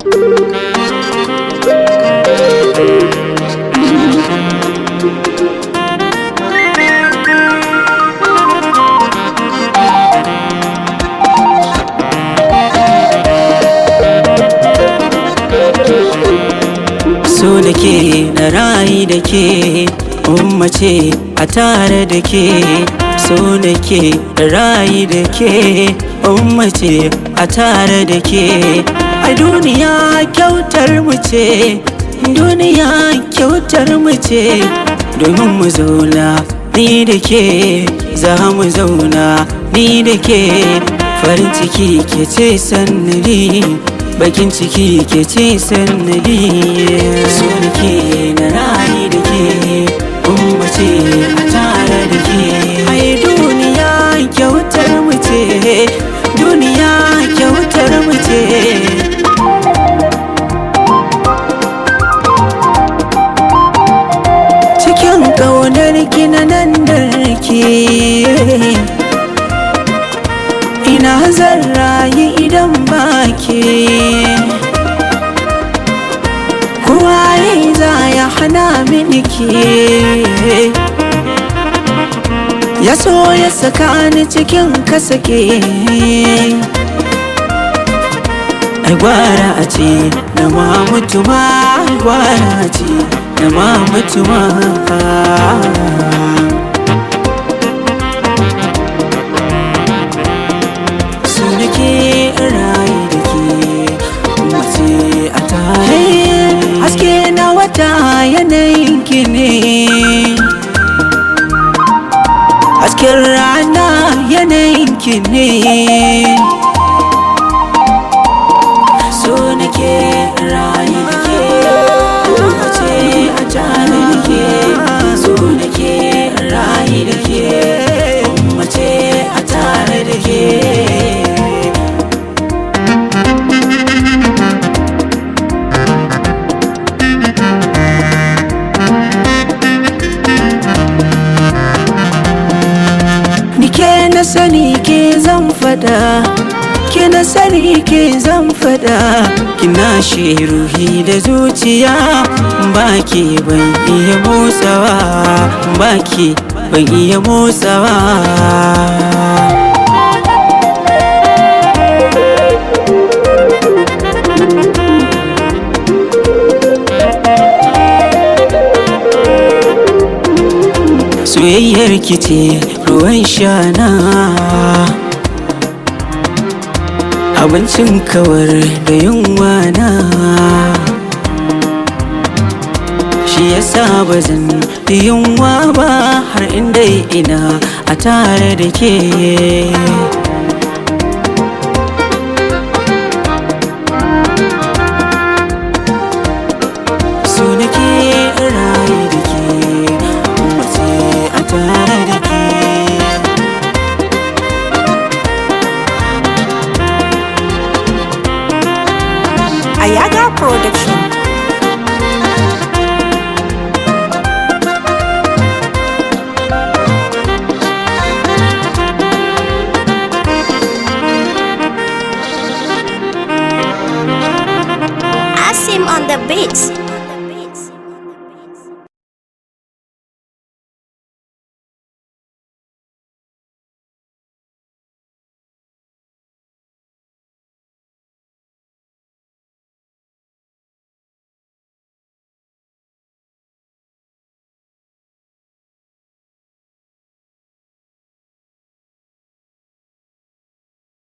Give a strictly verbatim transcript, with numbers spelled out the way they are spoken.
So da ke na rayu da ke ummace a tare da ke so da ke na rayu da ke ummace a tare da ke a duniya kyautar mu ce duniya kyautar mu ce domin mu zauna ni da ke za mu zauna ni da ke farin ciki ke ce sannadi bakin ciki ke ce sannadi so da ke na rayu da ke ummace a tare da ke ai duniya kyautar mu ce duniya kyautar mu ce cikin ƙaunar ki na nan da ke ina zan rayu idan ba ke kowa yayi za ya hana mini ke ya so ya saka ni cikin kasake ai gwara a ce na ma mutu ma gwara a ce na ma mutu ma yanayin ki ne hasken rana yanayin ki ne so nake rayu da ke ummace a tare da ke so nake rayu da ke ummace a tare da ke na sani ke zan fada ke na sani ke zan fada kina shi ruhi da zuciya baki ban iya motsawa baki ban iya motsawa soyayyar ki ce ruwan shana abincin kawar da yunwa na shi yasa ba zan yunwa ba har inda ina a tare da ke so nake rayu da ke Ayaga Production. Asim on the beats.